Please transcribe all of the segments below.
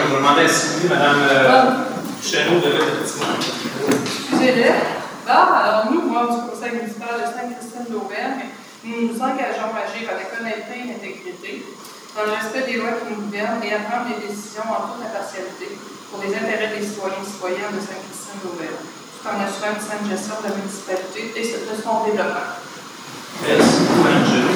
vais demander à Sylvie, Mme Chenot, de mettre un petit mot. Excusez-le. Alors nous, membres du Conseil municipal de Sainte-Christine d'Auvergne, nous nous engageons à agir avec honnêteté et intégrité, dans le respect des lois qui nous gouvernent et à prendre des décisions en toute impartialité pour les intérêts des citoyens et citoyennes de Sainte-Christine d'Auvergne, tout en assurant une saine gestion de la municipalité et de son développement. Merci beaucoup, Mme Chenot.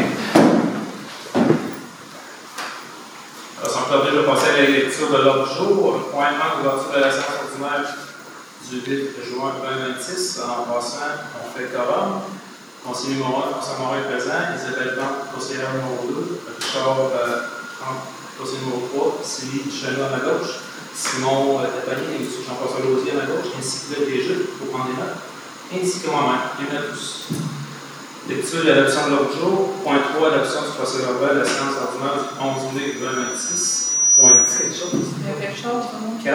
Sans plus tarder, je vais passer à la lecture de l'ordre du jour. Point 1, l'ouverture de la séance ordinaire du 8 juin 2026. En passant, on fait quorum. Conseiller numéro 1, François Morin est présent. Isabelle Plante, conseillère numéro 2. Richard Plante, conseiller numéro 3. Sylvie Chenot à ma gauche. Simon Tapani et M. Jean-François Lausier à ma gauche, ainsi que le DG, pour prendre des notes, ainsi que moi-même. Bienvenue à tous. Lecture et adoption de l'ordre du jour. Point 3, adoption du procès verbal de la séance ordinaire du 11 mai 2026. Point 10, quelque chose? Il y a quelque chose, non? 4.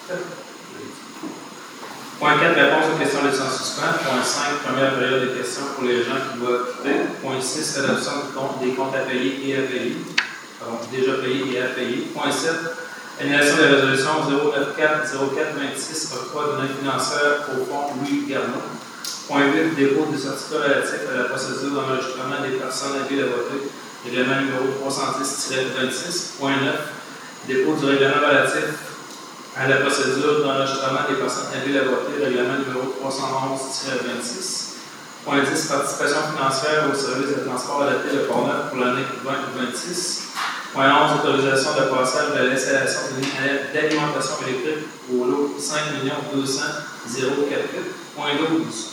Point 4, réponse aux questions laissées en suspens. Point 5, première période des questions pour les gens qui doivent quitter. Point 6, adoption des comptes à payer et à payer. Pardon, déjà payés et à payer. Point 7, annulation de la résolution 094-04-26, octroi de l'aide financière au fonds Louis Garneau. Point 8, dépôt des certificats relatifs à la procédure d'enregistrement des personnes habiles à voter, règlement numéro 310-26. Point 9, dépôt du règlement relatif à la procédure d'enregistrement des personnes habiles à voter, règlement numéro 311-26. Point 10, participation financière au service de transport adapté de Port-Neuf pour l'année 2026. Point 11, autorisation de passage de l'installation d'une ligne d'alimentation électrique au lot 5 200 048. Point 12.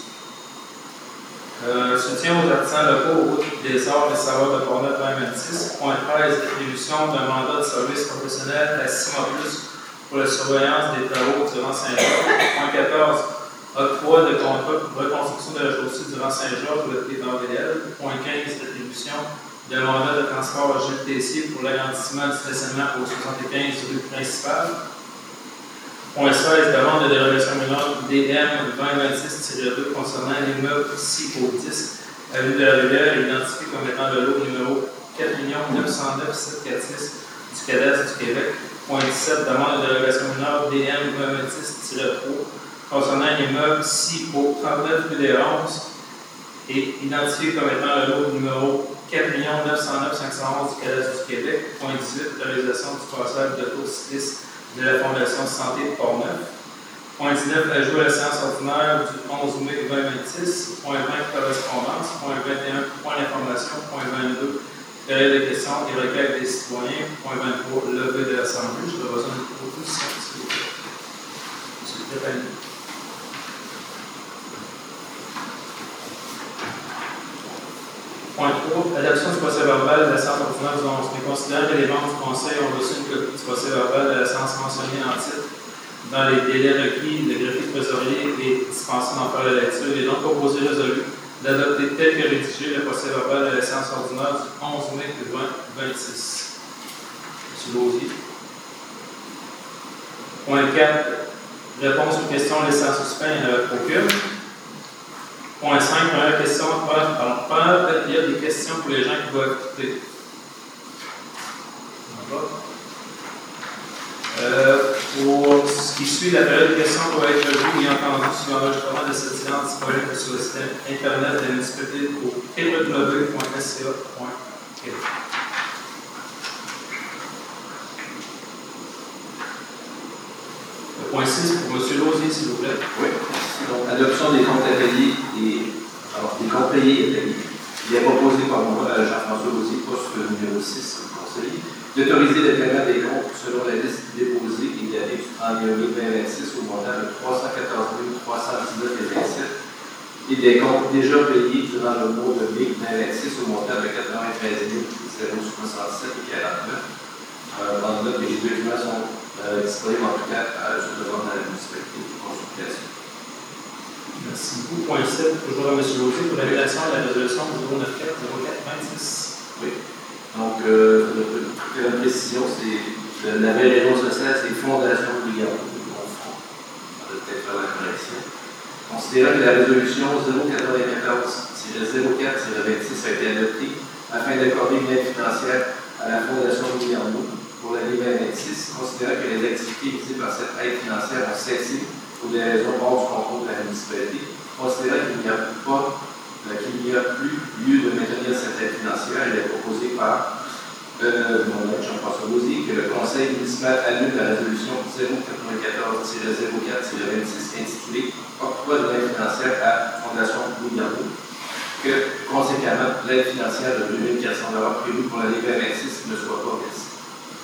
Soutien aux artisans locaux aux routes des arts et savoirs de Port-Neuf 2026. Point 13, attribution d'un mandat de service professionnel à 6 mois plus pour la surveillance des travaux durant Saint-Georges. Point 14, octroi de contrat pour reconstruction de la chaussée durant Saint-Georges pour le prix d'Orléans. Point 15, attribution d'un mandat de transport à Gilles Tessier pour l'agrandissement du stationnement au 75 rue principale. Point 16, demande de dérogation mineure DM 2026-2 concernant l'immeuble CIPO 10, avenue de la Rivière, identifié comme étant le lot numéro 4 909 746 du cadastre du Québec. Point 17, demande de dérogation mineure DM 2026-3 concernant l'immeuble CIPO 39 rue des Ronces et identifié comme étant le lot numéro 4 909 511 du cadastre du Québec. Point 18, autorisation du passage d'autocyclistes de la Fondation Santé de Port-Neuf. Point 19, ajout à la séance ordinaire du 11 mai 2026. Point 20, correspondance. Point 21, point d'information. Point 22, période de questions et requêtes des citoyens. Point 23, levée de l'Assemblée. Je vais besoin de proposition, s'il vous plaît. Monsieur Trépanier. Point 3, adoption du procès verbal de la séance ordinaire du 11 mai. Considérant que les membres du Conseil ont reçu une copie du procès verbal de la séance mentionnée en titre dans les délais requis, le greffier trésorier est dispensé d'en faire la lecture. Il est donc proposé résolu d'adopter tel que rédigé le procès verbal de la séance ordinaire du 11 mai 2026. M. Lausier. Point 4, réponse aux questions laissées en suspens, il n'y en avait aucune. Point 5, première question. Première période des questions pour les gens qui doivent quitter. Pour ce qui suit, la période de questions doit être revue et entendue sur l'enregistrement de cette séance disponible sur le site internet de la municipalité au www.sca.québec. Point 6 pour M. Lausier, s'il vous plaît. Oui. Donc, adoption des comptes à payer et des comptes payés et payés. Il est proposé par moi, Jean-François Lausier, poste numéro 6, conseiller, d'autoriser le paiement des comptes selon la liste déposée et l'année du 31 mai 2026 au montant de 314 319,27 et des comptes déjà payés durant le mois de mai 2026 au montant de 93 067,49. Dans note, les documents sont disponibles en tout cas sur le bord de la municipalité de consultation. Merci beaucoup. Point 7, toujours à M. Lausier, pour la rédaction de la résolution 094-04-26. Oui. Donc, la précision, c'est la vraie réponse sociale, c'est Fondation Louis Garneau. On va peut-être faire la correction. Considérant que la résolution 094-04-26 a été adoptée afin d'accorder une aide financière à la Fondation Louis Garneau pour l'année 2026, considérant que les activités visées par cette aide financière ont cessé pour des raisons hors du contrôle de la municipalité, considérant qu'il n'y a plus lieu de maintenir cette aide financière, elle est proposée par mon maître Jean-François Beauzier que le Conseil municipal annule la résolution 094-04-26 intitulée Octroi de l'aide financière à Fondation Louis-Garneau, que conséquemment l'aide financière de 2 400 $ prévue pour l'année 2026 ne soit pas versée.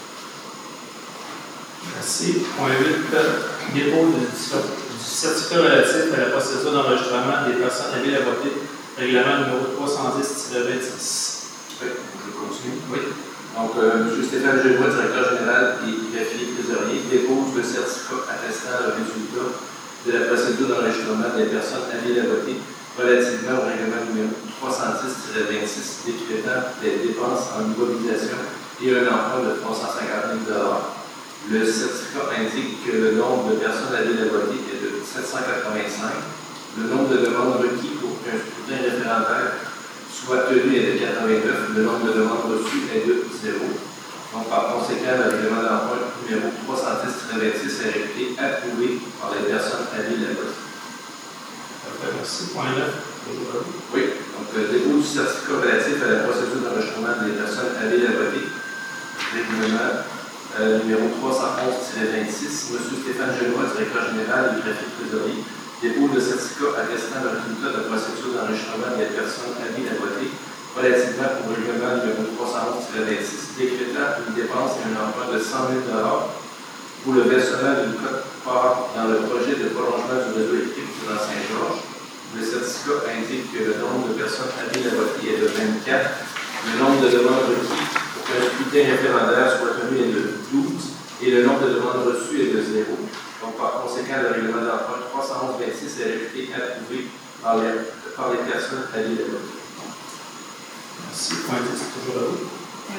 Merci. Point 8. Dépôt du certificat relatif à la procédure d'enregistrement des personnes habiles à voter, règlement numéro 310-26. Oui, je continue. Oui. Donc, M. Stéphane Génois, directeur général et greffier trésorier, dépose le certificat attestant le résultat de la procédure d'enregistrement des personnes habiles à voter relativement au règlement numéro 310-26 décrétant des dépenses en immobilisation et un emprunt de 350 000 $. Le certificat indique que le nombre de personnes habiles à voter est de 785. Le nombre de demandes requis pour qu'un scrutin référendaire soit tenu est de 89. Le nombre de demandes reçues est de 0. Donc, par conséquent, le règlement d'emprunt numéro 310-26 est réputé approuvé par les personnes habiles à voter. Merci. Point 9. Oui, donc le dépôt du certificat relatif à la procédure d'enregistrement des personnes habiles à voter, règlement numéro 311-26, M. Stéphane Génois, directeur général et greffier trésorier, dépôt le certificat attestant le résultat de la procédure d'enregistrement des personnes habiles à voter relativement au règlement numéro 311-26, décrétant une dépense et un emprunt de 100 000 $ pour le versement d'une quote-part dans le projet de prolongement du réseau électrique dans Saint-Georges. Le certificat indique que le nombre de personnes habiles à voter est de 24. Le nombre de demandes requis pour qu'un scrutin référendaire soit tenu est de 12 et le nombre de demandes reçues est de 0. Donc, par conséquent, le règlement d'emprunt 311-26 est réputé approuvé par les personnes habiles à voter. Merci. Point 10, toujours à vous.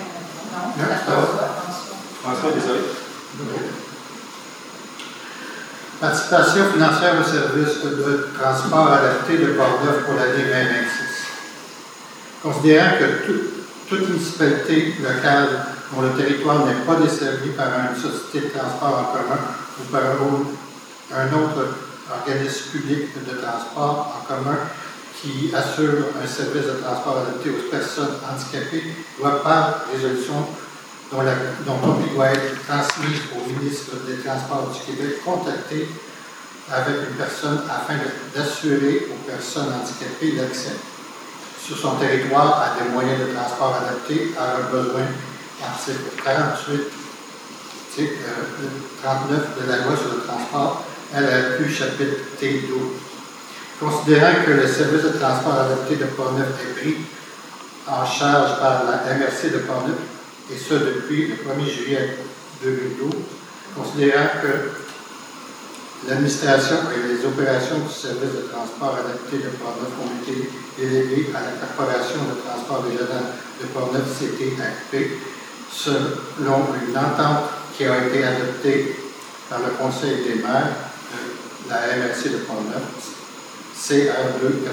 Non, François, désolé. Participation financière au service de transport adapté de Port-Neuf pour l'année 2026. Considérant que toute municipalité locale dont le territoire n'est pas desservi par une société de transport en commun ou par un autre organisme public de transport en commun qui assure un service de transport adapté aux personnes handicapées doit, par résolution dont copie doit être transmise au ministre des Transports du Québec, contacter avec une personne afin d'assurer aux personnes handicapées l'accès sur son territoire à des moyens de transport adaptés à leurs besoins, article 39 de la loi sur le transport, LRQ chapitre T12. Considérant que le service de transport adapté de Port-Neuf est pris en charge par la MRC de Port-Neuf, et ce depuis le 1er juillet 2012, considérant que l'administration et les opérations du service de transport adapté de Port-Neuf ont été déléguées à la Corporation de transport régional de Port-Neuf, CTRP, selon une entente qui a été adoptée par le Conseil des maires de la MRC de Port-Neuf, CR2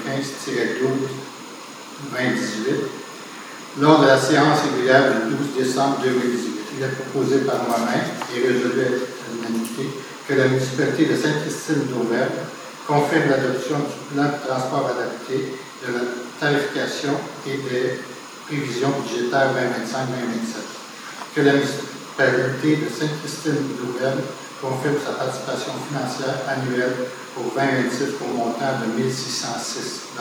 95-12-2018, lors de la séance régulière du 12 décembre 2018. Il est proposé par moi-même et résolu à l'unanimité que la municipalité de Sainte-Christine-d'Auvergne confirme l'adoption du plan de transport adapté, de la tarification et des prévisions budgétaires 2025-2027. Que la municipalité de Sainte-Christine-d'Auvergne confirme sa participation financière annuelle pour 2026 pour montant de 1 606 $.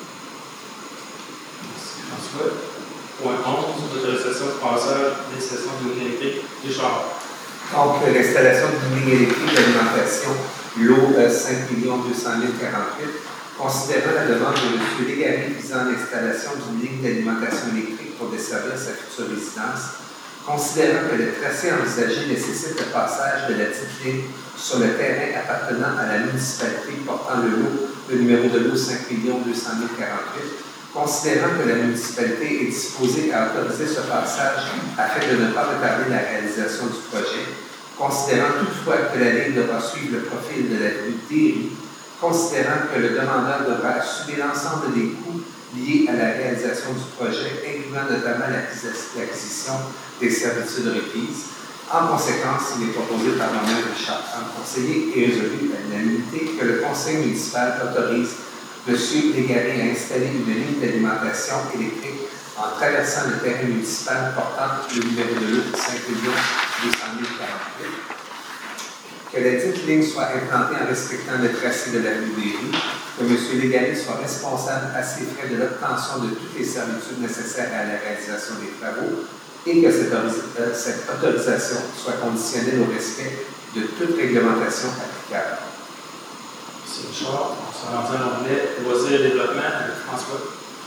Merci François. Point 11, autorisation de passage des sessions de ligne électrique des chars. Donc, l'installation d'une ligne électrique d'alimentation, l'eau 5 200 048, considérant la demande de M. Légaré visant l'installation d'une ligne d'alimentation électrique pour desservir sa future résidence, considérant que le tracé envisagé nécessite le passage de la petite ligne sur le terrain appartenant à la municipalité portant le numéro de l'eau 5 200 048, considérant que la municipalité est disposée à autoriser ce passage afin de ne pas retarder la réalisation du projet, considérant toutefois que la ligne devra suivre le profil de la rue Derry, considérant que le demandeur devra assumer l'ensemble des coûts liées à la réalisation du projet, incluant notamment l'acquisition des servitudes requises. En conséquence, il est proposé par moi-même, Richard, conseiller et résolu à l'unanimité que le conseil municipal autorise M. Légaré à installer une ligne d'alimentation électrique en traversant le terrain municipal portant le numéro de l'eau 5 200 048. Que la dite ligne soit implantée en respectant le tracé de la rue des rues, que M. Légaré soit responsable à ses frais de l'obtention de toutes les servitudes nécessaires à la réalisation des travaux, et que cette autorisation soit conditionnelle au respect de toute réglementation applicable. Merci Richard. On s'en rendu en anglais. Loisirs et développement avec François.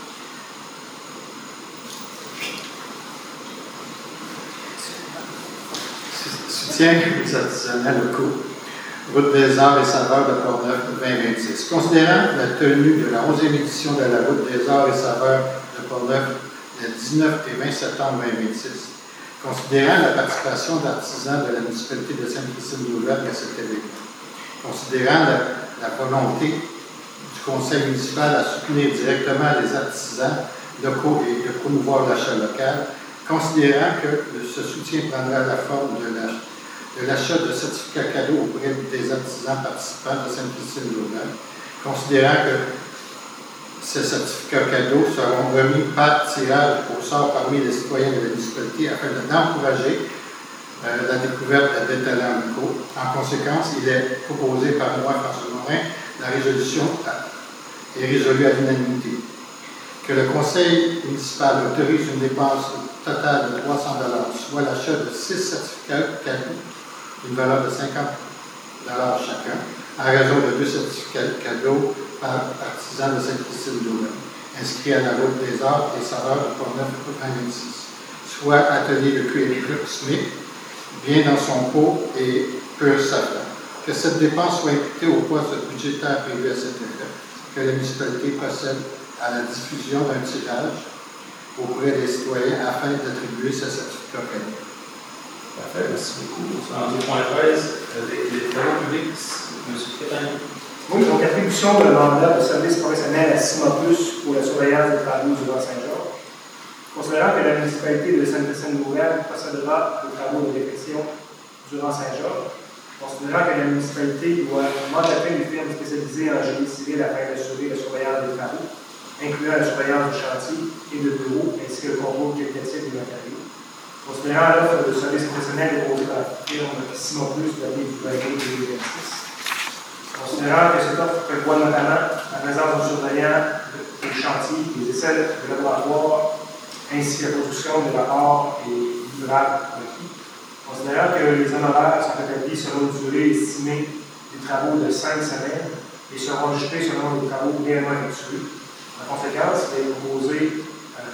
Soutien aux artisanats locaux. Route des Arts et Saveurs de Portneuf 2026. Considérant la tenue de la 11e édition de la Route des Arts et Saveurs de Portneuf le 19 et 20 septembre 2026, considérant la participation d'artisans de la municipalité de Sainte-Christine-d'Auvergne à cet événement, considérant la volonté du conseil municipal à soutenir directement les artisans locaux et de promouvoir l'achat local, considérant que ce soutien prendra la forme de l'achat de certificats cadeaux auprès des artisans participants de Sainte-Christine-d'Auvergne, considérant que ces certificats cadeaux seront remis par tirage au sort parmi les citoyens de la municipalité afin d'encourager la découverte des talents locaux. En conséquence, il est proposé par moi, François Morin, la résolution est résolue à l'unanimité. Que le conseil municipal autorise une dépense totale de 300 $, soit l'achat de 6 certificats cadeaux d'une valeur de 50 $ chacun, en raison de 2 certificats cadeaux par artisans de Sainte-Christine-d'Auvergne, inscrits à la Route des Arts et Saveurs de Portneuf 2026, soit atelier de cuir Smith, bien dans son pot et pur safran. Que cette dépense soit imputée au poste budgétaire prévu à cet effet, que la municipalité procède à la diffusion d'un tirage auprès des citoyens afin d'attribuer ce certificat cadeau. Parfait, merci beaucoup. On s'en rendu au point 13 avec les travaux publics. M. Crétani. Oui, donc attribution de mandat de service professionnel à CIMA Plus pour la surveillance des travaux du Roi-Saint-Georges. Considérant que la municipalité de Sainte-Christine-d'Auvergne procédera aux travaux de réfection du Roi-Saint-Georges, considérant que la municipalité doit mandater une firme spécialisée en génie civil afin d'assurer la surveillance des travaux, incluant la surveillance du chantier et de bureau, ainsi que le contrôle qualitatif des matériaux. Considérant l'offre de service professionnel déposée par la firme CIMA Plus datée du 20 2026. Considérant que cette offre prévoit notamment la présence de surveillants des chantiers, des essais de laboratoire, ainsi que la production des rapports et livrables requis. Considérant que les honoraires sont établis selon une durée estimée des travaux de 5 semaines et seront ajustés selon les travaux réellement effectués. En conséquence, il est proposé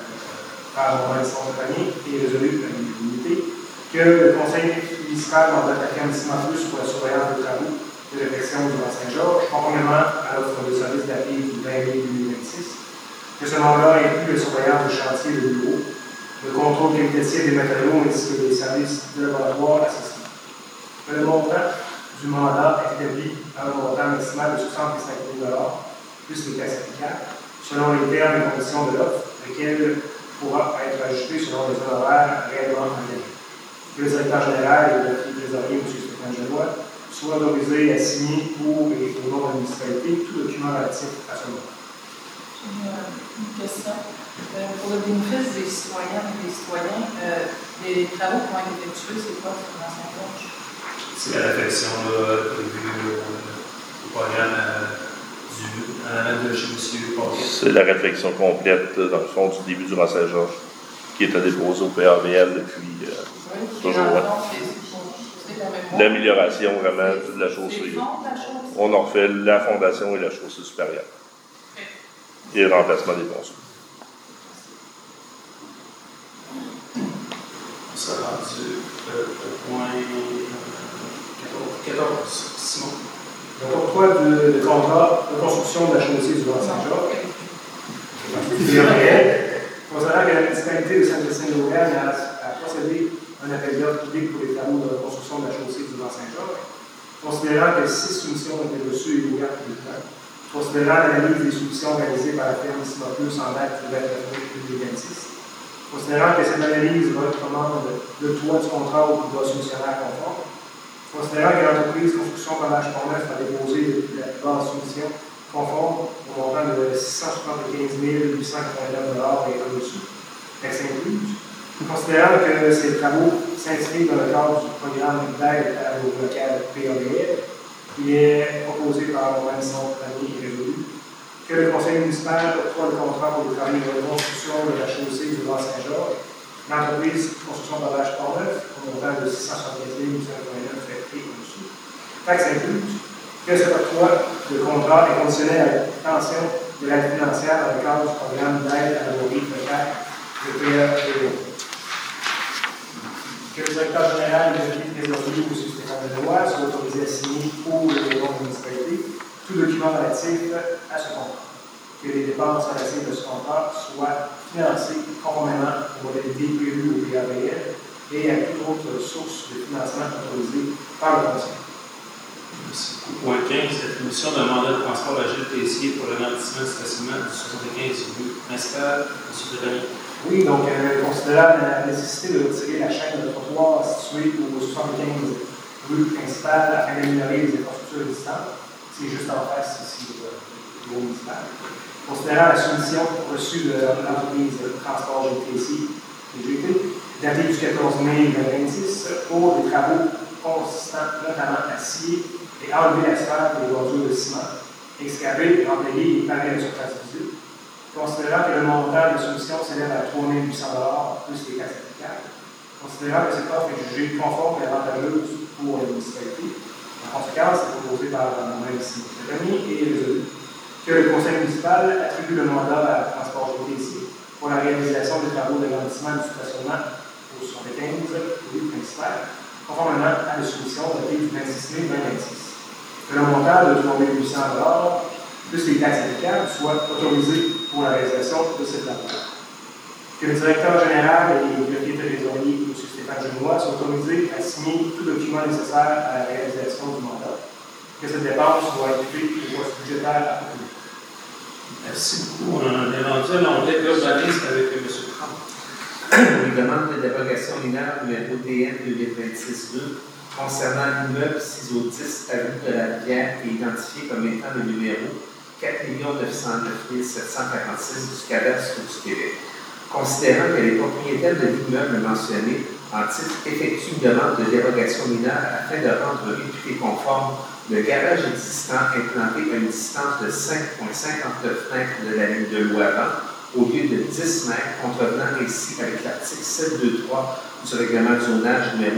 par mon instance de famille et résolu à l'unanimité que le conseil municipal mandate la firme CIMA Plus pour la surveillance des travaux de réfection du Roi-Saint-Georges, conformément à l'offre de service d'appui du 20 mai 2026, que ce mandat inclut la surveillance du chantier de bureau, le contrôle qualitatif des matériaux ainsi que des services de laboratoire assistants. Que le montant du mandat est établi à un montant maximal de 65 000 $, plus les taxes applicables, selon les termes et conditions de l'offre, lesquels pourra être ajusté selon les honoraires réellement engagés. Que le directeur général et le trésorier, M. Stéphane Genois, soit autorisé à signer pour et au nom de la municipalité tout document relatif à ce moment. Une question. Pour le bénéfice des citoyens et des citoyens, les travaux qui vont être effectués, c'est quoi dans Saint-Georges? C'est la réflexion du programme de chez M. Paquet. C'est la réflexion complète, dans le fond, du début du Roi-Saint-Georges, qui est à déposer au PAVL depuis toujours. L'amélioration vraiment de la chaussée. On en refait la fondation et la chaussée supérieure. Et le remplacement des ponceaux. On sera rendu au point 14. Simon. Donc, octroi de contrat de construction de la chaussée du Roi-Saint-Georges. Considérant que la municipalité de Sainte-Christine-d'Auvergne a procédé à un appel d'offres public pour les travaux de reconstruction de la chaussée du Roi-Saint-Georges, considérant que 6 soumissions ont été reçues et ouvertes publiquement, Considérant l'analyse des solutions réalisées par la firme Cima Plus en date du 29 mai 2026. Considérant que cette analyse recommande le toit du contrat au droit soumissionnaire conforme. Considérant que l'entreprise Construction Pavage Pont-Neuf a déposé la plupart des soumissions conformes au montant de 675 889 $ et au-dessus, taxes incluses. Considérant que ces travaux s'inscrivent dans le cadre du programme d'aide à l'eau locale PABL, qui est proposé par Vincent Panier et résolu, que le conseil municipal octroie le contrat pour le travail de reconstruction de la chaussée du Grand-Saint-Georges, l'entreprise Construction Pavage Pont-Neuf, au montant de 675 889 $ et au-dessus, taxes incluses, que cet octroi de contrat est conditionné à l'obtention de l'aide financière dans le cadre du programme d'aide à la voirie locale de PABL. Que le directeur général et le trésorier M. Stéphane Benoît soit autorisé à signer pour le bureau de municipalité tout document relatif à ce contrat. Que les dépenses relatives de ce contrat soient financées conformément aux modalités prévues au PABL et à toute autre source de financement autorisée par le Conseil. Point 15. Attribution d'un mandat de transport à Gilles Tessier pour l'agrandissement du stationnement du 75 rue principale. M. Delaney. Oui, donc, considérant la nécessité de retirer la chaîne de trottoir située au 75 rue principale afin d'améliorer les infrastructures existantes, c'est juste en face ici du bureau municipal. Considérant la soumission reçue de l'entreprise de transport GTC, TGT, datée du 14 mai 2026, pour des travaux consistants notamment à scier et enlever l'asphalte et les bordures de ciment, excaver, emblayer et parer la surface visible. Considérant que le montant de la soumission s'élève à 3 800 $ plus les taxes applicables, considérant que cette offre est jugée conforme et avantageuse pour la municipalité, en conséquence, c'est proposé par moi-même ici, M. Delaney, et résolu que le conseil municipal attribue le mandat à Transport GTC pour la réalisation des travaux d'agrandissement du stationnement au 75 rue principale, conformément à la soumission datée du 26 mai 2026. Que le montant de 3 800 $ plus les taxes applicables soient autorisés pour la réalisation de cette travaux. Que le directeur général et le greffier trésorier, M. Stéphane Benoît, soient autorisés à signer tout document nécessaire à la réalisation du mandat. Que cette dépense soit imputée au poste budgétaire approprié. Merci beaucoup. On est rendu à l'onglet urbanisme avec M. Trump. Une demande de dérogation mineure numéro DN 2026-2 concernant l'immeuble 6 au 10 avenue de la Rivière et identifié comme étant le numéro 4 909 746 du cadastre du Québec. Considérant que les propriétaires de l'immeuble mentionné en titre effectuent une demande de dérogation mineure afin de rendre réputé conforme le garage existant implanté à une distance de 5,59 mètres de la ligne de l'eau avant, au lieu de 10 mètres, contrevenant ainsi avec l'article 723 du règlement de zonage numéro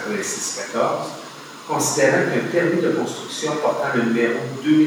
186-14, considérant qu'un permis de construction portant le numéro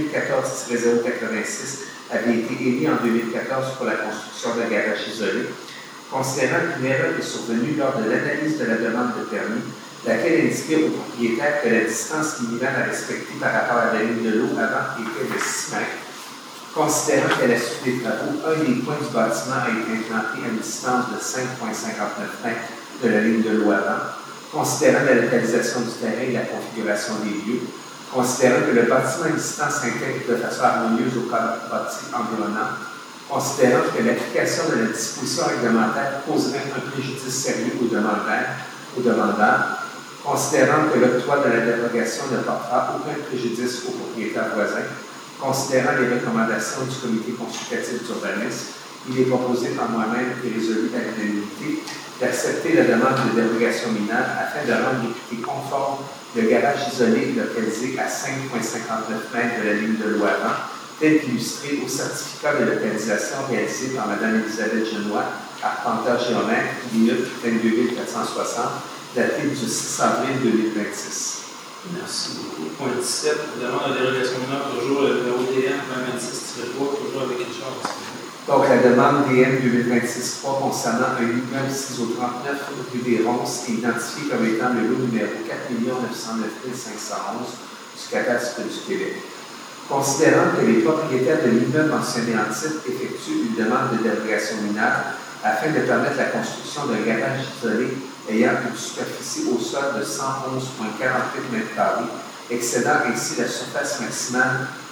2014-086 avait été émis en 2014 pour la construction d'un garage isolé, considérant qu'une erreur est survenue lors de l'analyse de la demande de permis, laquelle indiquait au propriétaire que la distance minimale à respecter par rapport à la ligne de l'eau avant était de 6 mètres, considérant qu'à la suite des travaux, un des points du bâtiment a été implanté à une distance de 5,59 mètres de la ligne de l'eau avant, considérant la localisation du terrain et la configuration des lieux, considérant que le bâtiment existant s'intègre de façon harmonieuse au cadre bâti environnant, considérant que l'application de la disposition réglementaire causerait un préjudice sérieux au demandeur, considérant que l'octroi de la dérogation ne portera aucun préjudice aux propriétaires voisins, considérant les recommandations du comité consultatif d'urbanisme, il est proposé par moi-même et résolu à l'unanimité d'accepter la demande de dérogation mineure afin de rendre réputé conforme le garage isolé localisé à 5,59 mètres de la ligne de l'eau avant, tel qu'illustré au certificat de localisation réalisé par Mme Elisabeth Genois, arpenteur géomètre, minute 22 460, daté du 6 avril 2026. Merci beaucoup. Point 17, demande de dérogation mineure, toujours le numéro DN 2026-3, toujours avec Richard. Donc, la demande DM 2026-3 concernant un immeuble 6 au 39 rue des Ronces est identifié comme étant le lot numéro 4 909 511 du cadastre du Québec. Considérant que les propriétaires de l'immeuble mentionné en titre effectuent une demande de dérogation mineure afin de permettre la construction d'un garage isolé ayant une superficie au sol de 111,48 m², excédant ainsi la surface maximale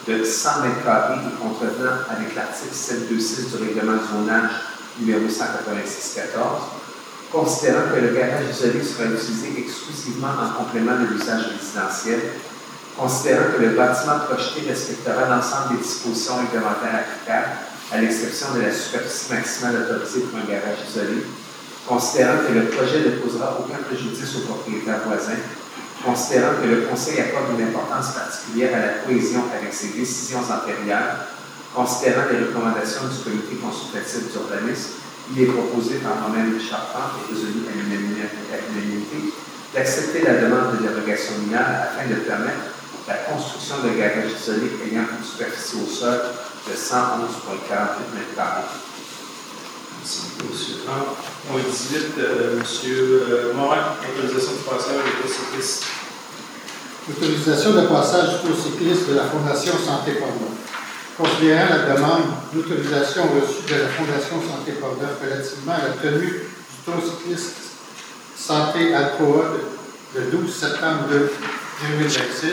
de 100 mètres carrés et contrevenant avec l'article 726 du règlement du zonage numéro 186-14, considérant que le garage isolé sera utilisé exclusivement en complément de l'usage résidentiel, considérant que le bâtiment projeté respectera l'ensemble des dispositions réglementaires applicables, à l'exception de la superficie maximale autorisée pour un garage isolé, considérant que le projet ne causera aucun préjudice aux propriétaires voisins, considérant que le Conseil accorde une importance particulière à la cohésion avec ses décisions antérieures, considérant les recommandations du Comité consultatif d'urbanisme, il est proposé par moi-même Charpente et résolu à l'unanimité d'accepter la demande de dérogation mineure afin de permettre la construction de garages isolés ayant une superficie au sol de 111,48 m². Merci beaucoup, M. Plante. Point 18, M. Morin, autorisation de passage des cours cyclistes. Autorisation de passage du cours cycliste de la Fondation Santé Portneuf. Considérant la demande d'autorisation reçue de la Fondation Santé Portneuf relativement à la tenue du tour cycliste Santé Alcoa le 12 septembre 2026,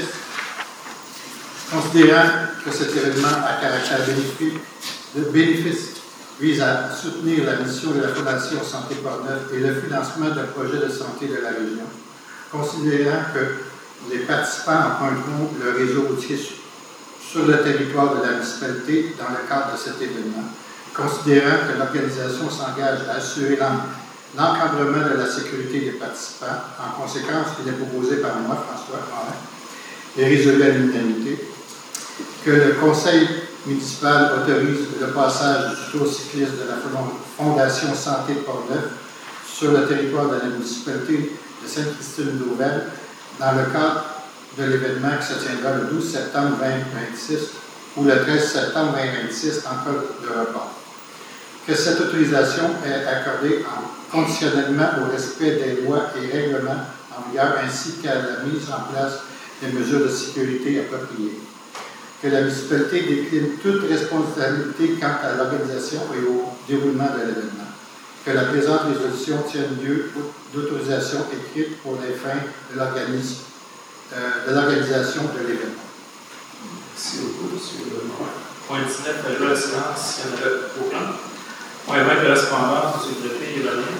considérant que cet événement à caractère bénéfice vise à soutenir la mission de la Fondation Santé Portneuf et le financement d'un projet de santé de la région, considérant que les participants emprunteront le réseau routier sur le territoire de la municipalité dans le cadre de cet événement, considérant que l'organisation s'engage à assurer l'encadrement de la sécurité des participants. En conséquence, il est proposé par moi, François Morin, et résolu à l'unanimité, que le Conseil municipal autorise le passage du tour cycliste de la Fondation Santé Portneuf sur le territoire de la municipalité de Sainte-Christine-d'Auvergne dans le cadre de l'événement qui se tiendra le 12 septembre 2026 ou le 13 septembre 2026 en cas de report. Que cette autorisation est accordée conditionnellement au respect des lois et règlements en vigueur ainsi qu'à la mise en place des mesures de sécurité appropriées. Que la municipalité décline toute responsabilité quant à l'organisation et au déroulement de l'événement. Que la présente résolution tienne lieu d'autorisation écrite pour les fins de l'organisation de l'événement. Merci beaucoup, M. Morin. Point 19, ajout à la séance, s'il n'y en avait aucun. Point 20, correspondance, M. le greffier, il va bien.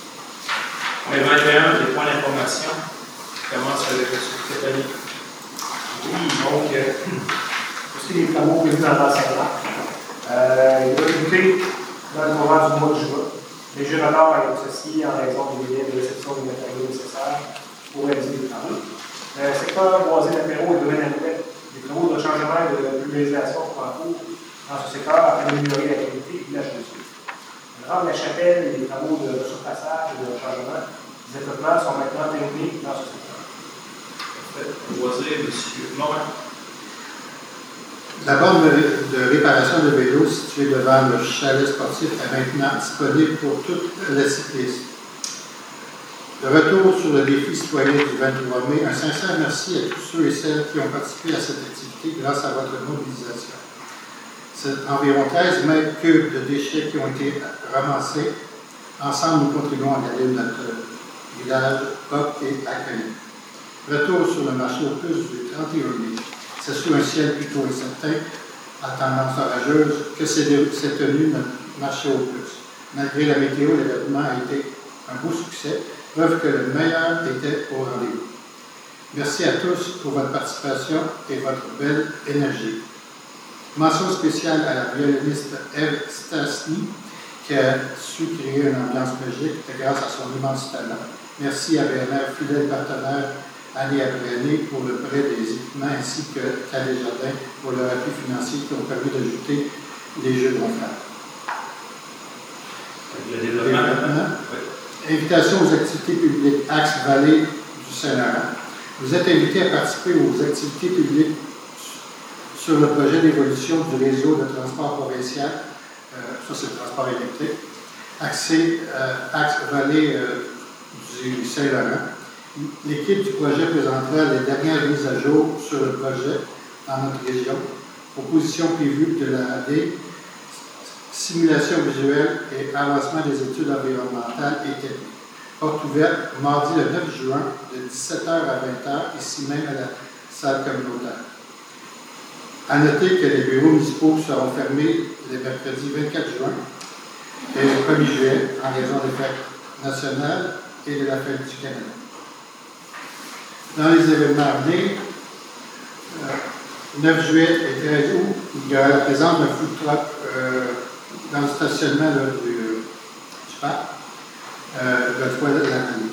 Point 21, les points d'information. Je commence avec M. Stéphanie. Oui, donc, aussi les travaux prévus dans l'enseignement. Il va débuter dans le courant du mois de juin. Les jeux d'honneur à être associés en raison des délais de réception des matériaux nécessaires pour réaliser les travaux. Le secteur boisé d'apéro et domaine annuel, des travaux de changement et de pulvérisation sont en cours dans ce secteur afin d'améliorer la qualité de la chaussure. Le rang de la chapelle et les travaux de surfaçage et de changement des équipements sont maintenant terminés dans ce secteur. Parfait. Boisé, M. Morin. La borne de réparation de vélos située devant le chalet sportif est maintenant disponible pour toutes les cyclistes. Le retour sur le défi citoyen du 23 mai, un sincère merci à tous ceux et celles qui ont participé à cette activité grâce à votre mobilisation. C'est environ 13 mètres cubes de déchets qui ont été ramassés. Ensemble, nous contribuons à garder notre village propre et accueillant. Retour sur le marché aux puces du 31 mai. C'est sous un ciel plutôt incertain, à tendance orageuse, que s'est tenu notre marché aux puces. Malgré la météo, l'événement a été un beau succès, preuve que le meilleur était au rendez-vous. Merci à tous pour votre participation et votre belle énergie. Mention spéciale à la violoniste Eve Stasny, qui a su créer une ambiance magique grâce à son immense talent. Merci à BNR, fidèle partenaire année après année pour le prêt des équipements ainsi qu'à Desjardins pour leur appui financier qui ont permis d'ajouter les jeux de ronflage. Le développement. Oui. Invitation aux activités publiques Axe Vallée du Saint-Laurent. Vous êtes invités à participer aux activités publiques sur le projet d'évolution du réseau de transport provincial, ça c'est le transport électrique, Axe Vallée du Saint-Laurent. L'équipe du projet présentera les dernières mises à jour sur le projet dans notre région, propositions prévues de l'AD, simulation visuelle et avancement des études environnementales et techniques. Porte ouverte mardi le 9 juin de 17h à 20h, ici même à la salle communautaire. À noter que les bureaux municipaux seront fermés les mercredis 24 juin et le 1er juillet en raison des fêtes nationales et de la fête du Canada. Dans les événements à venir, 9 juillet et 13 août, il y aura la présence d'un food truck dans le stationnement là, du parc, le toit de la Manée.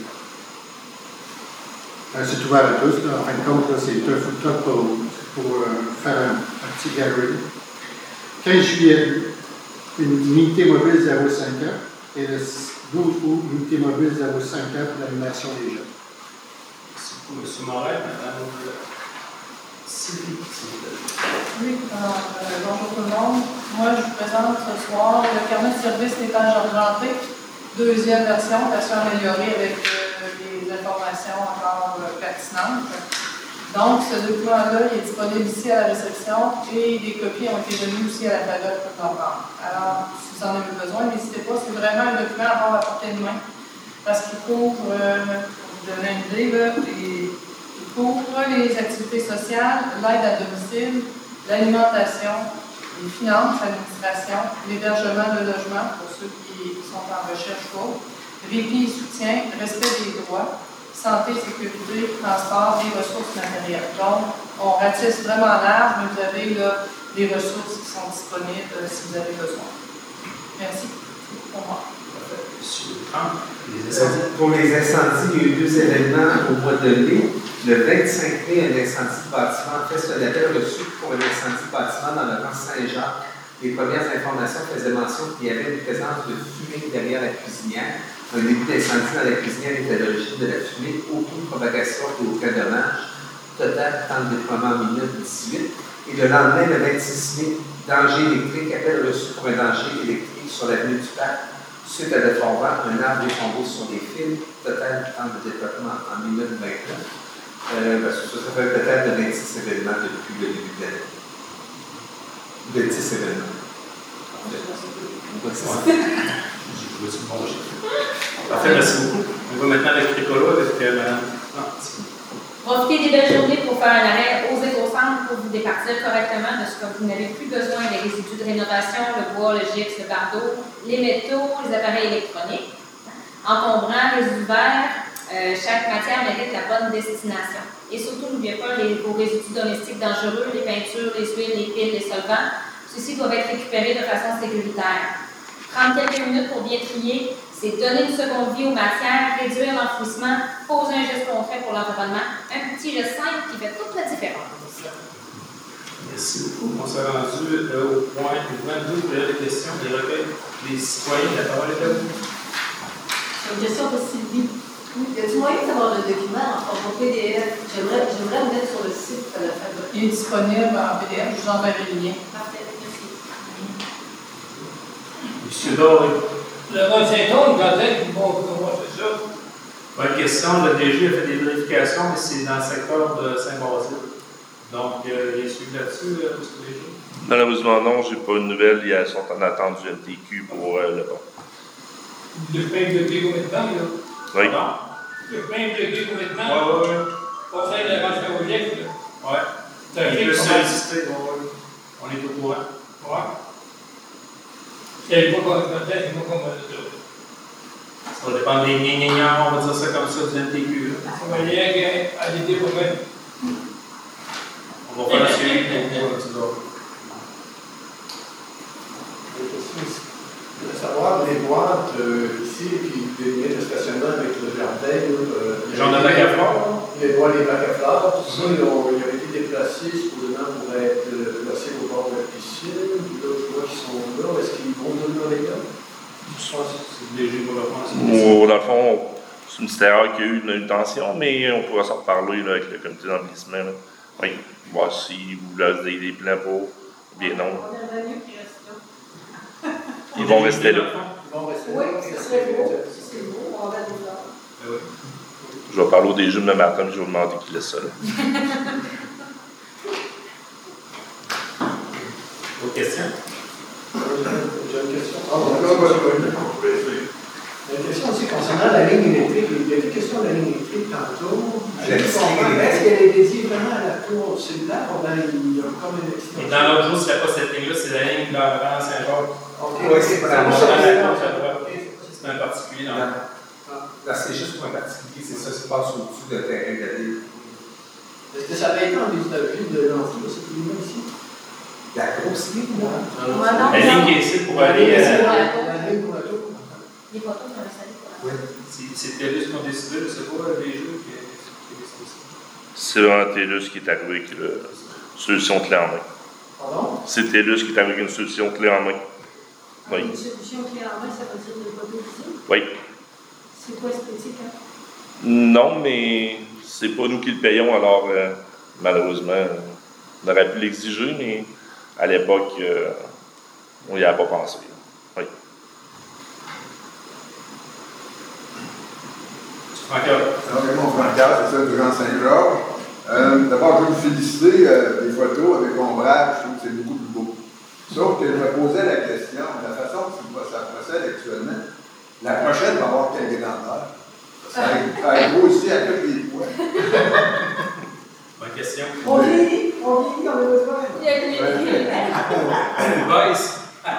C'est ouvert à tous. Là. En fin de compte, là, c'est un food truck pour faire un petit gathering. 15 juillet, une unité mobile 0,5 heures. Et le 12 août, unité mobile 0,5 heures pour l'animation des jeunes. C'est pour M. Moret, Mme Sylvie. Oui, bonjour tout le monde. Moi, je vous présente ce soir le carnet de service d'étage argenté, deuxième version améliorée avec des informations encore pertinentes. Donc, ce document-là est disponible ici à la réception et des copies ont été données aussi à la table pour comprendre. Alors, si vous en avez besoin, n'hésitez pas, c'est vraiment un document à avoir à portée de main parce qu'il couvre, pour vous donner une idée, là, il couvre les activités sociales, l'aide à domicile, l'alimentation, les finances, l'administration, l'hébergement, le logement pour ceux qui sont en recherche courte, répit et soutien, respect des droits, santé, sécurité, transport, des ressources matérielles. Donc, on ratisse vraiment large, mais vous avez là des ressources qui sont disponibles si vous avez besoin. Merci. Pour moi. Pour les incendies, il y a eu 2 événements au mois de mai. Le 25 mai, un incendie de bâtiment. En fait, c'est un appel reçu pour un incendie de bâtiment dans le camp Saint-Jacques. Les premières informations faisaient mention qu'il y avait une présence de fumée derrière la cuisinière. Un début d'incendie dans la cuisinière est à l'origine de la fumée, aucune propagation et aucun dommage. Total, temps de déploiement en minute 18. Et le lendemain, le 26 mai, danger électrique, appel reçu pour un danger électrique sur l'avenue du Parc. Suite à de fort vent, un arbre est tombé sur des fils. Total, temps de déploiement en minute 29. Ça fait un total de 26 événements depuis le début de l'année. De 10 événements. Parfait, merci beaucoup. On va maintenant avec Ricola, avec Mme. Profitez des belles journées pour faire un arrêt aux éco-centres pour vous départir correctement de ce que vous n'avez plus besoin, les résidus de rénovation, le bois, le gypse, le bardeau, les métaux, les appareils électroniques. Encombrants, résidus verts, chaque matière mérite la bonne destination. Et surtout, n'oubliez pas vos résidus domestiques dangereux, les peintures, les huiles, les piles, les solvants. Ceux-ci doivent être récupérés de façon sécuritaire. Prendre quelques minutes pour bien trier, c'est donner une seconde vie aux matières, réduire l'enfouissement, poser un geste concret pour l'environnement. Un petit geste simple qui fait toute la différence. Merci beaucoup. On s'est rendu au point 22 pour les questions des recueils des citoyens. La parole est à vous. Une question pour Sylvie. Y a-t-il moyen d'avoir le document en format PDF? J'aimerais le mettre sur le site de la FADOC. Il est disponible en PDF, je vous enverrai le lien. Parfait, merci. Monsieur Doré. Le Mont Saint-Onge, quand est-ce qu'ils vont voir ça? Bonne question. Le DG a fait des vérifications, mais c'est dans le secteur de Saint-Basile. Donc, il est suivi là-dessus, M. DG? Malheureusement, non, je n'ai pas une nouvelle. Ils sont en attente du MTQ pour le pont. Le pain bloqué combien de temps, là? Oui. Le pain bloqué combien de temps? Oui. Pour faire de la vente ferroviaire, là? Oui. Ça fait peut comment? insister, on est au courant. Oui. C'est pas comme ça, c'est pas comme ça. Ça va dépendre des gna-gna-gna, on va dire ça comme ça, du MTQ. Ça va y aller à l'idée pour moi. On va faire la suivi pour vous, M. Doré. Je voulais savoir les boîtes ici qui déliaient le stationnement avec le jardin. Les gens de bac à fleurs? Les bacs à fleurs, tout ça, ils ont été déplacés supposément pour être placés au bord de la piscine. Puis là, je vois qu'ils sont là. Est-ce qu'ils vont demeurer là? Je pense que c'est léger pour le point. Dans le fond, c'est une petite erreur qu'il y a eu de manutention, mais on pourra s'en reparler là, avec le comité d'enlèvement. Oui, voir si vous avez des plans pour, bien non. On aimerait mieux qu'ils restent là. Ils vont rester là. Oui, ce serait beau. Si c'est beau, on va mettre des fleurs. Oui. Je vais parler au DG demain matin, je vais demander qu'il laisse ça là. Autre question? J'ai une question. Une question aussi concernant la ligne électrique. Il y a des questions de la ligne électrique tantôt. Est-ce qu'elle est dédiée vraiment à la tour cellulaire ou bien il y a comme une extension? Et dans l'autre jour, ce n'est pas cette ligne-là, c'est la ligne dans Saint-Jacques. Oui, c'est pas la C'est un particulier dans là, c'est juste pour un particulier, c'est ça, c'est passe au-dessus de terrain de l'île. Est-ce que ça avait été en vue de l'entrée de cette ligne-là ici? La grosse ligne, non? La ligne qui est ici pour aller La ligne pour la tour. Les poteaux sont installés pour la c'est TELUS qui ont décidé, je ne sais pas, les jeux qui ont décidé ça. C'est vraiment TELUS qui est arrivé avec la solution clé en main. Pardon? C'est TELUS qui est arrivé avec une solution clé en main. Oui. Une solution clé en main, ça veut dire le poteau ici? Oui. C'est quoi esthétique, hein? Non, mais c'est pas nous qui le payons, alors malheureusement, on aurait pu l'exiger, mais à l'époque, on n'y avait pas pensé. Oui. Raymond Francard, c'est ça, du Grand Saint-Georges. D'abord, je veux vous féliciter des photos avec ombrage, je trouve que c'est beaucoup plus beau. Sauf que je me posais la question, de la façon dont ça procède actuellement, la prochaine va avoir quelle grandeur? Ça grossit à tous les points. Bonne question. On vieillit comme le besoin. Baisse.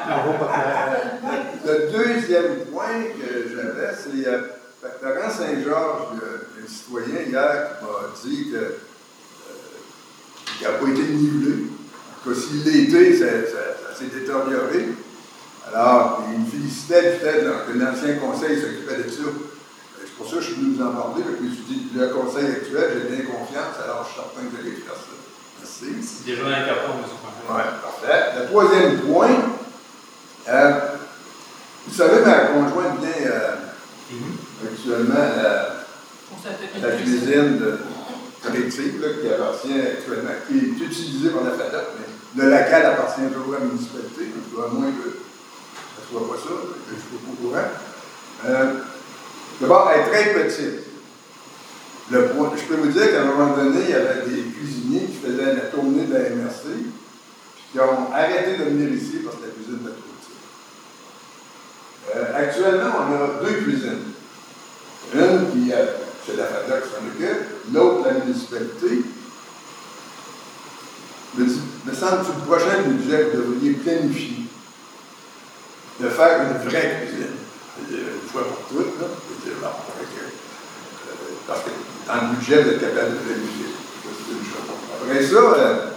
Le deuxième point que j'avais, c'est le Grand Saint-Georges, un citoyen hier qui m'a dit qu'il n'a pas été nivelé. En tout cas, s'il l'a été, ça s'est détérioré. Alors, il me félicitait du fait que l'ancien conseil s'occupait de ça. C'est pour ça que je suis venu vous en parler, parce que je me suis dit, le conseil actuel, j'ai bien confiance, alors je suis certain que vous allez faire ça. Merci. C'est déjà dans le carton, M. Franck. Oui, parfait. Le troisième point, vous savez, ma conjointe vient actuellement à la cuisine collective qui appartient actuellement, qui est utilisée par la FADOC, mais le local appartient toujours à la municipalité, donc à moins que ça ne soit pas ça, que je ne suis pas au courant. D'abord, elle est très petite. Je peux vous dire qu'à un moment donné, il y avait des cuisiniers qui faisaient la tournée de la MRC, puis qui ont arrêté de venir ici parce que la cuisine était trop petite. Actuellement, on a deux cuisines. Une qui c'est la FADOC qui s'en occupe, l'autre la municipalité. Me semble que sur le prochain budget, vous devriez planifier de faire une vraie cuisine. Une fois pour toutes, là. Parce que dans le budget, vous êtes capable de planifier. C'est une chose. Après ça,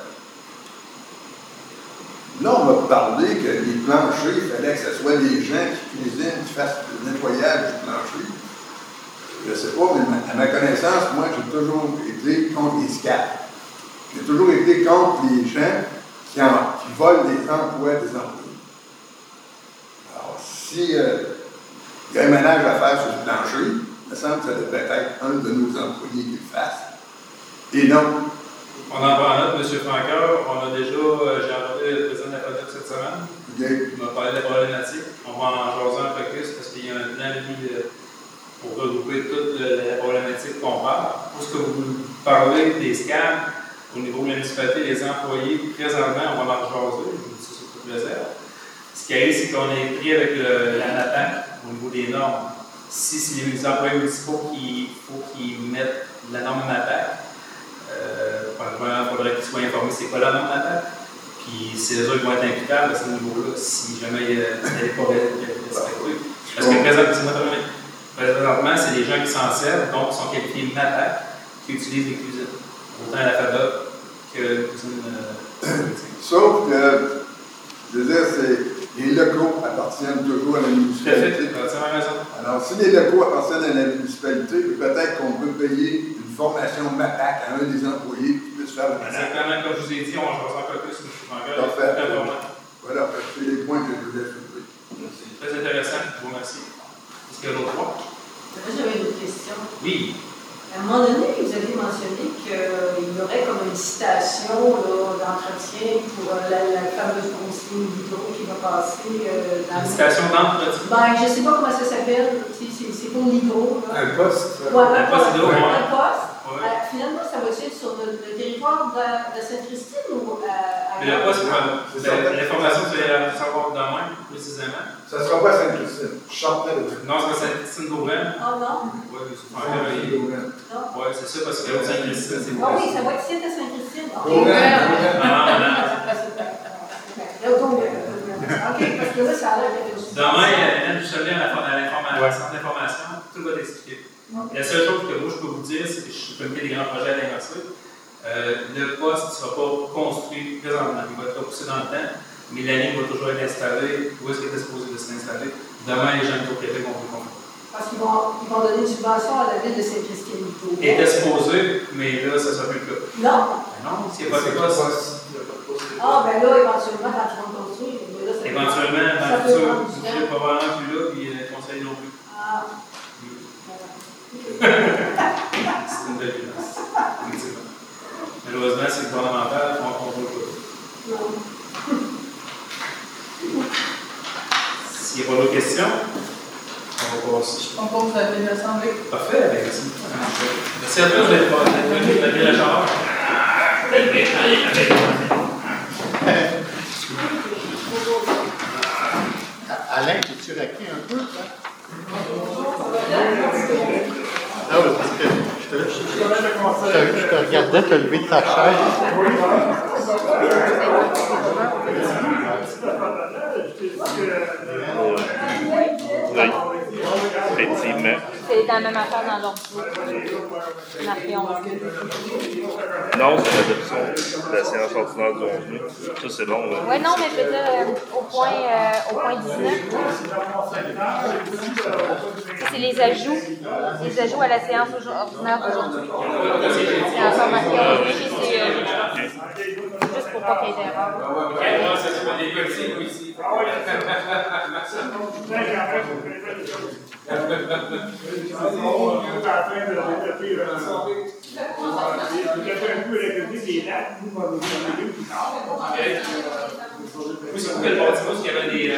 là, on m'a parlé que les planchers, il fallait que ce soit des gens qui cuisinent, qui fassent le nettoyage du plancher. Je ne sais pas, mais à ma connaissance, moi, j'ai toujours été contre les scapes. J'ai toujours été contre les gens qui volent les emplois des employés. Alors, si il y a un ménage à faire sur le plancher, il me semble que ça devrait être un de nos employés qui le fasse. Et non. On en prend note, M. Francoeur. On a déjà, j'ai entendu le président de la FADOC cette semaine. Okay. Il m'a parlé de la problématique. On va en jaser un peu plus parce qu'il y a un plan pour regrouper toute la problématique qu'on parle. Pour ce que vous parlez des scams, au niveau de la municipalité, les employés, présentement, on va en jaser. Je vous dis ça sur toute le zèle. Ce qui arrive, c'est qu'on est pris avec la NAPAC au niveau des normes. Si c'est les employés municipaux il faut qu'ils mettent la norme NAPAC, il faudrait qu'ils soient informés c'est quoi la norme NAPAC. Puis c'est eux qui vont être imputables à ce niveau-là si jamais elle n'est pas respectée. Parce que présentement, c'est des gens qui s'en servent, donc qui sont qualifiés NAPAC, qui utilisent les cuisines. Autant à la FADOC que la cuisine. Sauf que, je veux dire, les locaux appartiennent toujours à la municipalité. Tout à fait, c'est raison. Alors, si les locaux appartiennent à la municipalité, peut-être qu'on peut payer une formation MAPAC à un des employés qui puisse faire le ménage. Exactement, comme je vous ai dit, on va encore plus sur le chemin. Parfait. Voilà, c'est les points que je voulais soulever. C'est très intéressant, je vous remercie. Est-ce qu'il y a d'autres points? Moi, j'avais une autre question. Oui. À un moment donné, vous avez mentionné qu'il y aurait comme une citation d'entretien pour la fameuse consigne d'hydro qui va passer dans Une citation d'entretien? Ben, je ne sais pas comment ça s'appelle. C'est pour l'hydro. Un poste. Ouais, un poste d'hydro. Un poste. Ouais. Finalement, ça va possible sur le territoire de Sainte-Christine ou à... Mais le poste, l'information que vous allez savoir demain, précisément. Ça ne sera pas Sainte-Christine. Je chanterai de Non, c'est pas Sainte-Christine d'Auvergne. Oh non? Oui, c'est ça, parce que là, Sainte-Christine, c'est ah oui, ça va être ici à Sainte-Christine. OK, parce que là, ça a l'air de... Demain, Hélène, je te donne à l'information, tout va t'expliquer. La seule chose que moi, je peux vous dire, c'est que je suis comité des grands projets à l'Investir. Le poste ne sera pas construit présentement, il va être repoussé dans le temps, mais la ligne va toujours être installée. Où est-ce qu'elle est supposée de s'installer? Demain, les gens qui au Québec vont comprendre. Parce qu'ils vont donner une subvention à la ville de Sainte-Christine. Il était supposé, mais là, ça ne sera plus le cas. Non? Non, s'il n'y a pas de poste. Ah, ben là, éventuellement, quand ils vont construire, là, ça éventuellement, dans le futur, vous ne serez probablement plus là, puis le conseil non plus. Ah. C'est une belle menace, effectivement. Malheureusement, c'est gouvernemental, on ne contrôle pas. Non. S'il n'y a pas d'autres questions, on va passer. Je propose à l'Assemblée. Parfait, merci. Merci à tous d'être venus, d'être la chaleur. Alain, tu raqué un peu, ça? Ah oui, parce que je te regardais te lever de ta chaise. Oui, effectivement. C'est la même affaire dans l'ordre du jour. Marion. Non, c'est l'adoption de la séance ordinaire du 11 mai. Ça, c'est long. Oui, non, mais je veux dire, au point 19, c'est les ajouts à la séance ordinaire d'aujourd'hui. C'est encore marqué aujourd'hui, c'est juste pour pas qu'il y ait d'erreur. Oui, c'est pour quel bâtiment qu'il y avait des